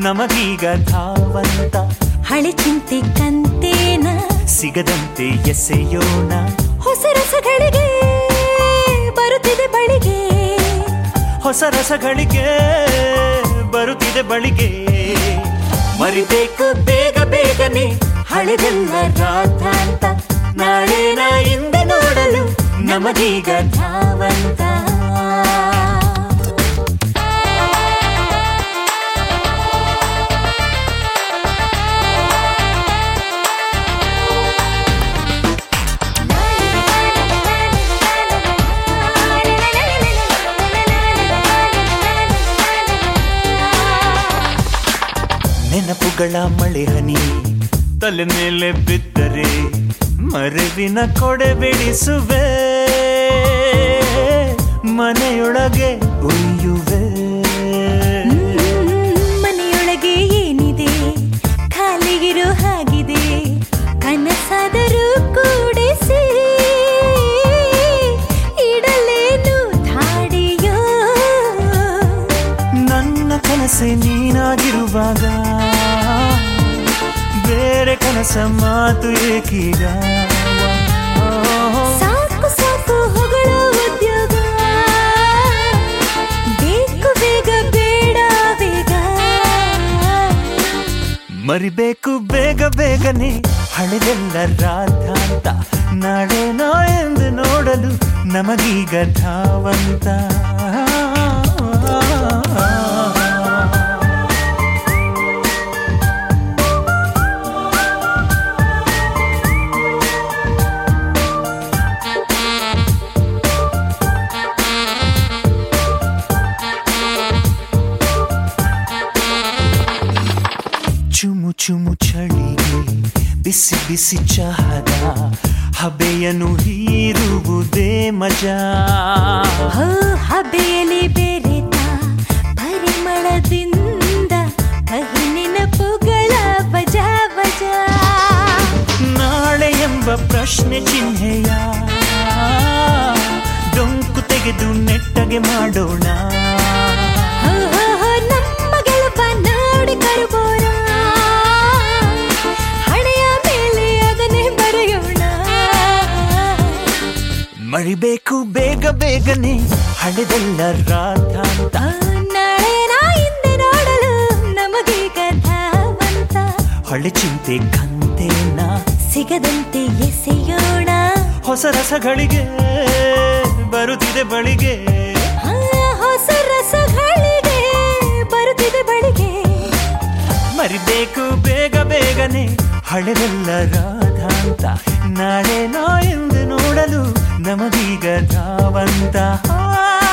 ನಮಗೀಗ ಧಾವಂತ. ಹಳೆ ಚಿಂತೆ ಕಂತೇನ ಸಿಗದಂತೆ ಎಸೆಯೋಣ. ಹೊಸ ರಸಗಳಿಗೆ ಬರುತ್ತಿದೆ ಬಳಿಗೆ, ಹೊಸ ರಸಗಳಿಗೆ ಬರುತ್ತಿದೆ ಬಳಿಗೆ. ಮರಿಬೇಕು ಬೇಗ ಬೇಗನೆ ಹಳೆದೆಲ್ಲ ರಾಧಾಂತ. ನಾಳೆನ ಹಿಂದೆ ನೋಡಲು ನಮಗೀಗ ಧಾವಂತ. ನೆನಪುಗಳ ಮಳೆ ಹನಿ ತಲೆ ಮೇಲೆ ಬಿದ್ದರೆ ಮರವಿನ ಕೊಡೆ ಬಿಡಿಸುವೆ. ಮನೆಯೊಳಗೆ ಉಯ್ಯುವೆ. ಮನೆಯೊಳಗೆ ಏನಿದೆ ಖಾಲಿಗಿರೋ ಹಾಗಿದೆ. ಕನಸಾದರೂ ಕೂಡಿಸಿ ಇಡಲೇನು ಧಾಡಿಯೋ. ನನ್ನ ಕನಸೆ ನೀನಾಗಿರುವಾಗ ಬೇರೆ ಕನಸ ಮಾತು ಏಕೀಗ. ಸಾಕು ಸಾಕು ಹೊಗಳೋ ಉದ್ಯೋಗ, ಬೇಕು ಬೇಗ ಬೇಡ ಬೇಗ. ಮರಿಬೇಕು ಬೇಗ ಬೇಗನೆ ಹಳೆದೆಲ್ಲ ರಾಧಾಂತ. ನಾಳೆನೋ ಎಂದು ನೋಡಲು ನಮಗೀಗ ಧಾವಂತ. ಚುಮು ಚುಮು ಚಳಿಗೆ ಬಿಸಿ ಬಿಸಿ ಚಹದ ಹಬೆಯನ್ನು ಹೀರುವುದೇ ಮಜಾ. ಹಬೆಯಲ್ಲಿ ಬೆರೆತ ಪರಿಮಳದಿಂದ ಕಹಿ ನೆನಪುಗಳ ಬಜಾ ಬಜಾ. ನಾಳೆ ಎಂಬ ಪ್ರಶ್ನೆ ಚಿಹ್ನೆಯ ಡೊಂಕು ತೆಗೆದು ನೆಟ್ಟಗೆ ಮಾಡೋಣ. ನಮ್ಮ ಗೆಲುವ ನೋಡಿ ಕರುಬೋಣ. ಹಣೆಯ ಮೇಲೆ ಅದನ್ನೇ ಬರೆಯೋಣ. ಮರಿಬೇಕು ಬೇಗ ಬೇಗನೆ ಹಳೆದೆಲ್ಲ ರಾಧಾಂತ. ನಾಳೆ ನಾ ಹಿಂದೆ ನೋಡಲು ನಮಗೀಗ ಧಾವಂತ. ಹಳೆ ಚಿಂತೆ ಕಂತೇನ ಸಿಗದಂತೆ ಎಸೆಯೋಣ. ಹೊಸ ರಸಗಳಿಗೆ ಬರುತ್ತಿದೆ ಬಳಿಗೆ. ಹೊಸ ರಸಗಳಿಗೆ ಬರುತ್ತಿದೆ ಬಳಿಗೆ. ಮರಿಬೇಕು ಬೇಗ ಬೇಗನೆ ಹಳೆದೆಲ್ಲ ರಾಧಾಂತ. ನಾಳೆ ನಾ ಎಂದು ನೋಡಲು ನಮಗೀಗ ಧಾವಂತ.